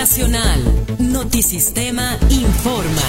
Nacional. Notisistema informa.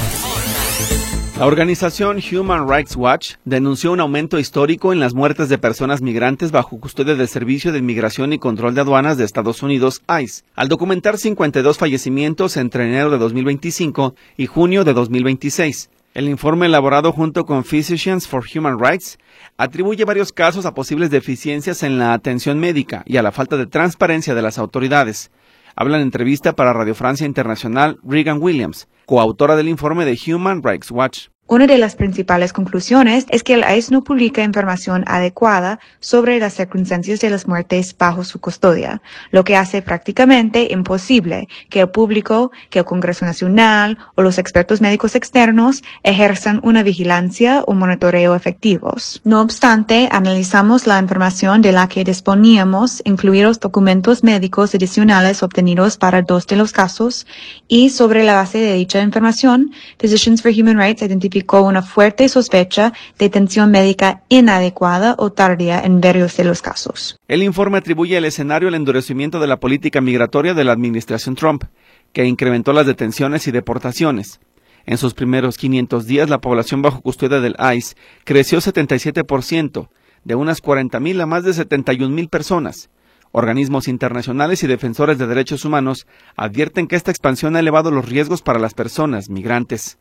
La organización Human Rights Watch denunció un aumento histórico en las muertes de personas migrantes bajo custodia del Servicio de Inmigración y Control de Aduanas de Estados Unidos, ICE, al documentar 52 fallecimientos entre enero de 2025 y junio de 2026. El informe elaborado junto con Physicians for Human Rights atribuye varios casos a posibles deficiencias en la atención médica y a la falta de transparencia de las autoridades. Habla en entrevista para Radio Francia Internacional Regan Williams, coautora del informe de Human Rights Watch. Una de las principales conclusiones es que el ICE no publica información adecuada sobre las circunstancias de las muertes bajo su custodia, lo que hace prácticamente imposible que el público, que el Congreso Nacional o los expertos médicos externos ejerzan una vigilancia o monitoreo efectivos. No obstante, analizamos la información de la que disponíamos, incluidos documentos médicos adicionales obtenidos para 2 de los casos, y sobre la base de dicha información, Physicians for Human Rights identificó una fuerte sospecha de atención médica inadecuada o tardía en varios de los casos. El informe atribuye el escenario al endurecimiento de la política migratoria de la administración Trump, que incrementó las detenciones y deportaciones. En sus primeros 500 días, la población bajo custodia del ICE creció 77%, de unas 40,000 a más de 71,000 personas. Organismos internacionales y defensores de derechos humanos advierten que esta expansión ha elevado los riesgos para las personas migrantes.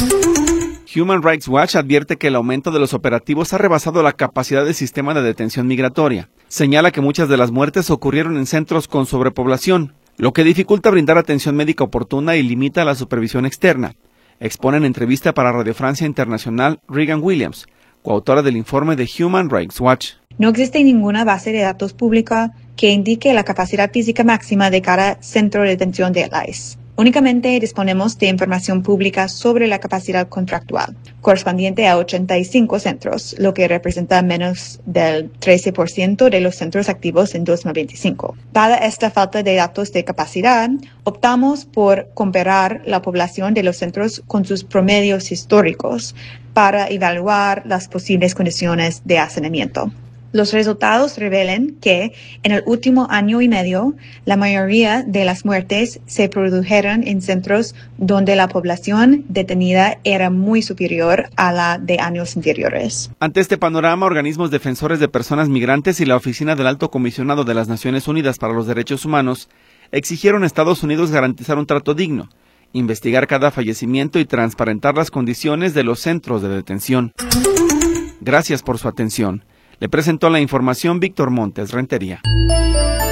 Human Rights Watch advierte que el aumento de los operativos ha rebasado la capacidad del sistema de detención migratoria. Señala que muchas de las muertes ocurrieron en centros con sobrepoblación, lo que dificulta brindar atención médica oportuna y limita la supervisión externa. Expone en entrevista para Radio Francia Internacional Regan Williams, coautora del informe de Human Rights Watch. No existe ninguna base de datos pública que indique la capacidad física máxima de cada centro de detención del ICE. Únicamente disponemos de información pública sobre la capacidad contractual, correspondiente a 85 centros, lo que representa menos del 13% de los centros activos en 2025. Dada esta falta de datos de capacidad, optamos por comparar la población de los centros con sus promedios históricos para evaluar las posibles condiciones de hacinamiento. Los resultados revelan que en el último año y medio, la mayoría de las muertes se produjeron en centros donde la población detenida era muy superior a la de años anteriores. Ante este panorama, organismos defensores de personas migrantes y la Oficina del Alto Comisionado de las Naciones Unidas para los Derechos Humanos exigieron a Estados Unidos garantizar un trato digno, investigar cada fallecimiento y transparentar las condiciones de los centros de detención. Gracias por su atención. Le presentó la información Víctor Montes Rentería.